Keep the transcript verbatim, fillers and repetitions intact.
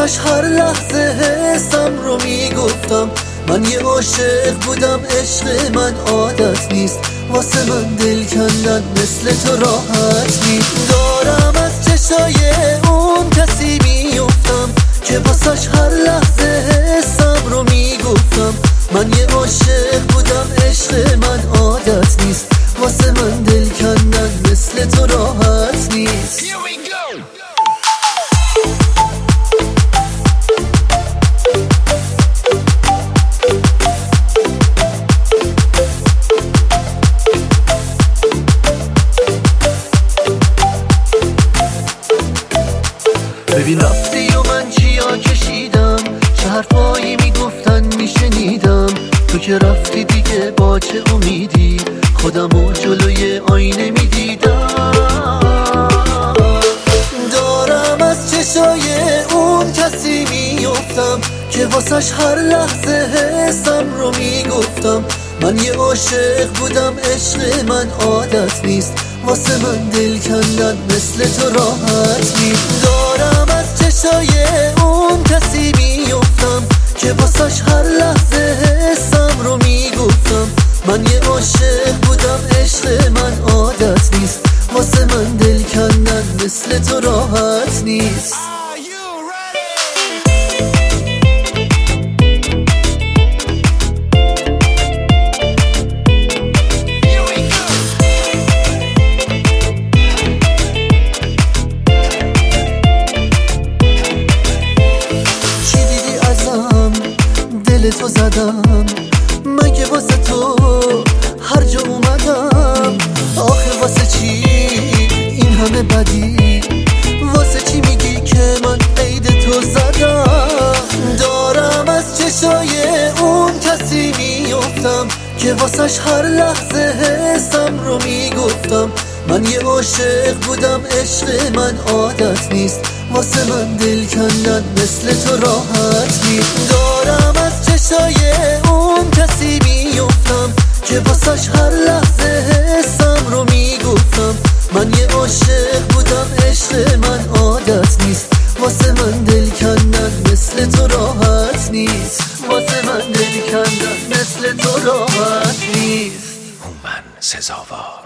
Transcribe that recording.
واسش هر لحظه حسم رو میگفتم. من یه عاشق بودم، عشق من عادت نیست، واسه من دل کندن مثل تو راحت نیست. دارم از چشای اون کسی میفتم که واسش هر لحظه حسم رو میگفتم. من یه عاشق بودم، عشق من عادت نیست، واسه من دل کندن مثل تو راحت نیست. ببین رفتی و من چیا کشیدم، چه حرفایی میگفتن میشنیدم. تو که رفتی دیگه با چه امیدی خودمو جلوی آینه میدیدم. دارم از چشای اون کسی میفتم که واسش هر لحظه حسم رو میگفتم. من یه عاشق بودم، عشق من عادت نیست، واسه من دل کندن مثل تو راحت نیست. دارم از چشای اون کسی میفتم که واسش هر لحظه حسم رو میگفتم. من یه عاشق بودم، عشق من عادت نیست، واسه من دل کندن مثل تو راحت نیست. دل تو زدم من که واسه تو هر جا اومدم. آخه واسه چی این همه بدی، واسه چی میگی که من عید تو زدم. دارم از چشای اون کسی میفتم که واسش هر لحظه حسم رو میگفتم. من یه عاشق بودم، عشق من عادت نیست، واسه من دل کندن مثل تو راحت نیست. دارم از چشای اون کسی میفتم که واسش هر لحظه حسم رو میگفتم. من یه عاشق بودم، عشق من عادت نیست، واسه من دل کندن مثل تو راحت نیست، واسه من دل کندن مثل تو راحت نیست. هومن سزاوار.